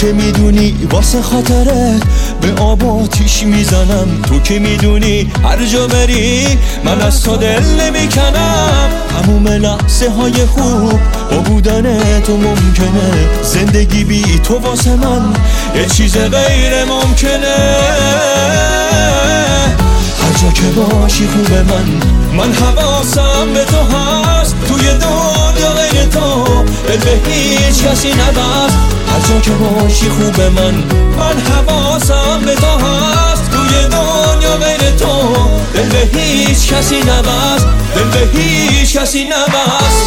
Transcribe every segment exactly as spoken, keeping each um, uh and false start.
که میدونی واسه خاطرت به آب آتیش میزنم. تو که میدونی هر جا بری من از تو دل نمیکنم. تموم لحظه های خوب با بودن تو ممکنه، زندگی بی تو واسه من یه چیز غیر ممکنه. هر جا که باشی خوبه من من حواسم به تو هست. توی دنیا غیر تو دل به هیچ کسی نبست. هر جا که باشی خوبه من من حواسم به تو هست. توی دنیا غیر تو دل به هیچ کسی نبست. دل به هیچ کسی نبست.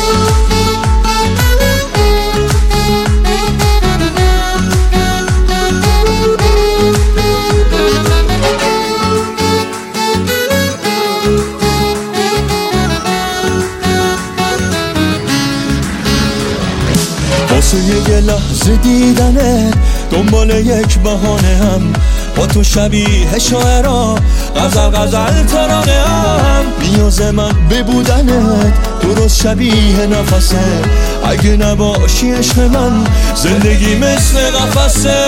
واسه یه لحظه دیدنه دنبال یک بهانه هم، با تو شبیه شاعرا غزل غزل ترانه هم. نیاز من به بودنت درست شبیه نفسه، اگه نباشی عشق من زندگی مثل قفسه.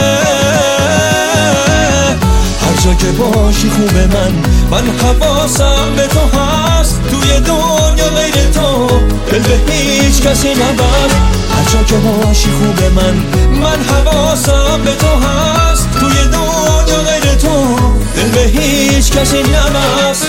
هر جا که باشی خوبه من من حواسم به تو هست. توی دنیا غیر تو دل به هیچ کسی نبست. هر جا که باشی خوبه من من حواسم به تو هست. توی دنیا غیر تو دل به هیچ کسی نبست.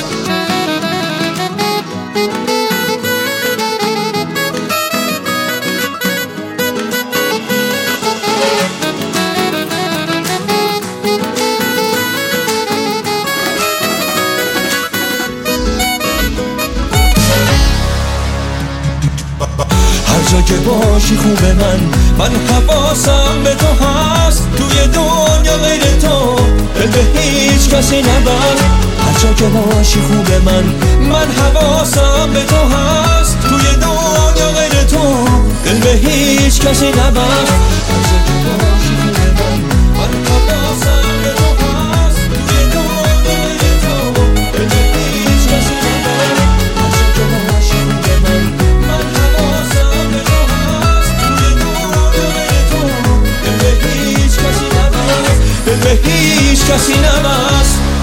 هر جا که باشی خوبه من من حواسم به تو هست. توی دنیا غیر تو دل به هیچ کسی نبست. هر جا که باشی خوبه من من حواسم به تو هست. توی دنیا غیر تو دل به هیچ کسی نبست. هر جا که باشی خوبه من من حواسم به تو هست. توی دنیا غیر تو دل به هیچ کسی نبست. هر جا که باشی خوبه من من حواسم به تو هست. توی دنیا غیر تو دل به هیچ کسی نبست. دل به هیچ کسی نبست.